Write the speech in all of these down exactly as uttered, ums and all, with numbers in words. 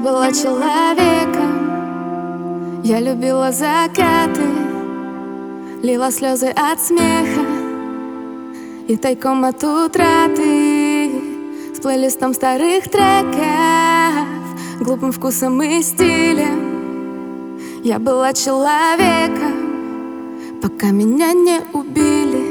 была человеком, я любила закаты, лила слезы от смеха и тайком от утраты с плейлистом старых треков, глупым вкусом и стилем. Я была человеком, пока меня не убили.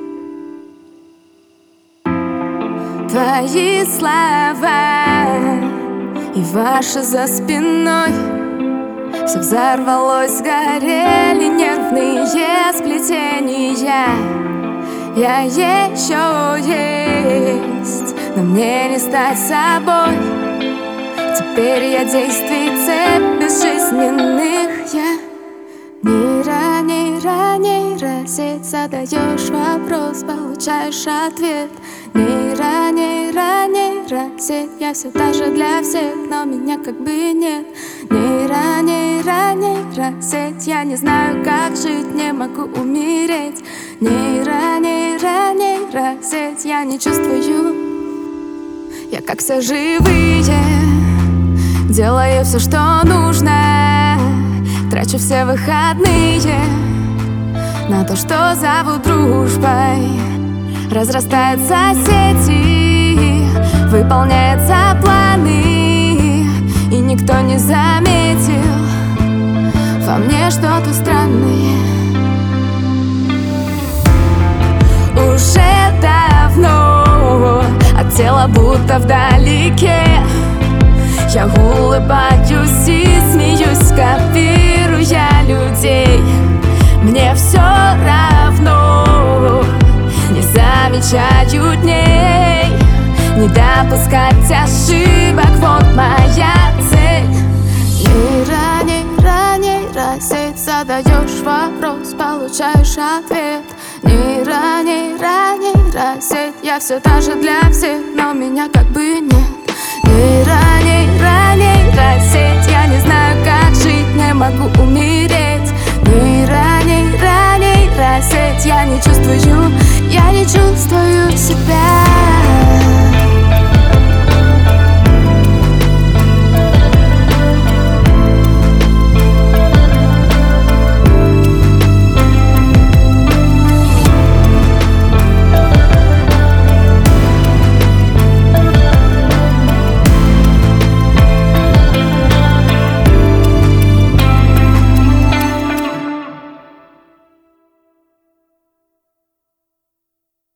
Твои слова и ваши за спиной все взорвалось, сгорели нервные сплетения. Я еще есть, но мне не стать собой. Теперь я действий цепь безжизненных. Я нейро, нейро, нейросеть. Задаешь вопрос, получаешь ответ. Нейро, нейро, нейросеть. Я все та же для всех, но меня как бы нет. Нейро, нейро, нейросеть. Я не знаю, как жить, не могу умереть. Нейро, нейро, нейросеть. Я не чувствую, я как все живые, делаю все, что нужно, трачу все выходные на то, что зовут дружбой. Разрастаются сети, выполняются планы, и никто не заметил во мне что-то странное. Уже давно от тела будто вдалеке. Я улыбаюсь и смеюсь, копируя людей. Мне все равно, не замечаю дней, не допускать ошибок, вот моя цель. Нейро, нейро, нейросеть. Задаешь вопрос, получаешь ответ. Нейро, нейро, нейросеть. Я все та же для всех, но меня как бы нет. Нейро, нейро, нейросеть. Я не знаю, как жить, не могу умереть.